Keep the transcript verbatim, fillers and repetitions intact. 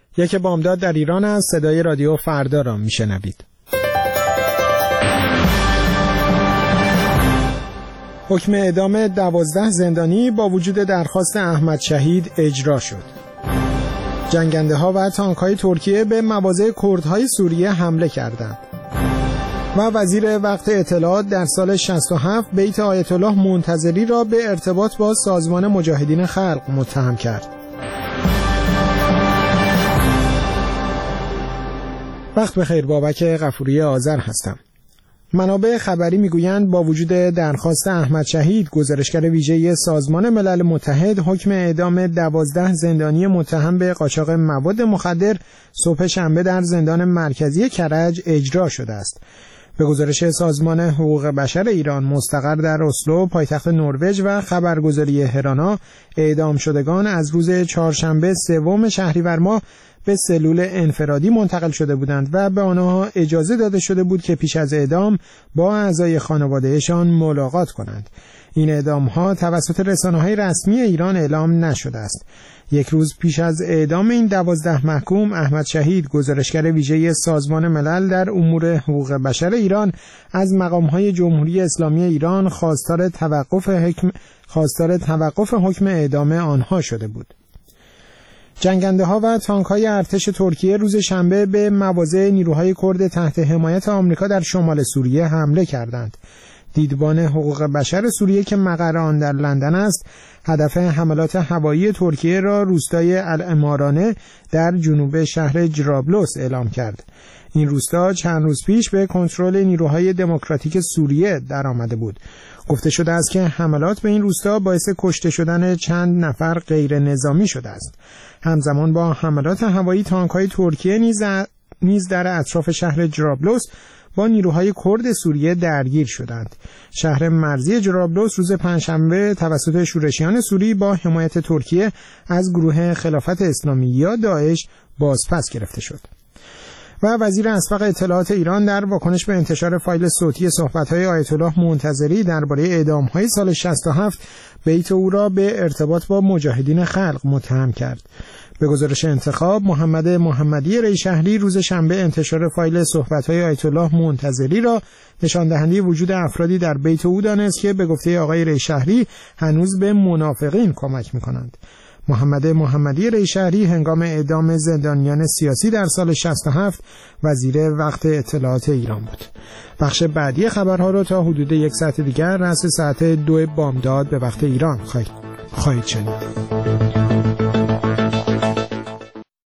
یک بامداد در ایران از صدای رادیو فردا را میشنوید. حکم اعدام دوازده زندانی با وجود درخواست احمد شهید اجرا شد. جنگنده ها و تانک های ترکیه به مواضع کردهای سوریه حمله کردند. و وزیر وقت اطلاعات در سال شصت و هفت بیت آیت الله منتظری را به ارتباط با سازمان مجاهدین خلق متهم کرد. وقت بخیر، بابک غفوری آذر هستم. منابع خبری میگویند با وجود درخواست احمد شهید، گزارشگر ویژه سازمان ملل متحد حکم اعدام دوازده زندانی متهم به قاچاق مواد مخدر صبح شنبه در زندان مرکزی کرج اجرا شده است. به گزارش سازمان حقوق بشر ایران مستقر در اسلو پایتخت نروژ و خبرگزاری هرانا، اعدام شدگان از روز چهارشنبه سوم شهریور ماه به سلول انفرادی منتقل شده بودند و به آنها اجازه داده شده بود که پیش از اعدام با اعضای خانوادهشان ملاقات کنند. این اعدام ها توسط رسانه‌های رسمی ایران اعلام نشده است. یک روز پیش از اعدام این دوازده محکوم، احمد شهید، گزارشگر ویژه سازمان ملل در امور حقوق بشر ایران، از مقام‌های جمهوری اسلامی ایران خواستار توقف حکم خواستار توقف حکم اعدام آنها شده بود. جنگنده ها و تانک های ارتش ترکیه روز شنبه به مواضع نیروهای کرد تحت حمایت آمریکا در شمال سوریه حمله کردند. دیدبان حقوق بشر سوریه که مقر آن در لندن است، هدف حملات هوایی ترکیه را روستای الامارانه در جنوب شهر جرابلس اعلام کرد. این روستا چند روز پیش به کنترل نیروهای دموکراتیک سوریه درآمده بود. گفته شده است که حملات به این روستا باعث کشته شدن چند نفر غیر نظامی شده است. همزمان با حملات هوایی، تانک‌های ترکیه نیز نیز در اطراف شهر جرابلس با نیروهای کرد سوریه درگیر شدند. شهر مرزی جرابلس روز پنجشنبه توسط شورشیان سوری با حمایت ترکیه از گروه خلافت اسلامی یا داعش بازپس گرفته شد. و وزیر اسبق اطلاعات ایران در واکنش به انتشار فایل صوتی صحبت‌های آیت الله منتظری درباره اعدام‌های سال شصت و هفت بیت او را به ارتباط با مجاهدین خلق متهم کرد. به گزارش انتخاب، محمد محمدی ریشهری روز شنبه انتشار فایل صحبت‌های آیت الله منتظری را نشان دهنده وجود افرادی در بیت او دانست که به گفته آقای ریشهری هنوز به منافقین کمک می‌کنند. محمد محمدی ریشهری هنگام اعدام زندانیان سیاسی در سال شصت و هفت وزیر وقت اطلاعات ایران بود. بخش بعدی خبرها را تا حدود یک ساعت دیگر رأس ساعت دو بامداد به وقت ایران خواهید خواهید شنید.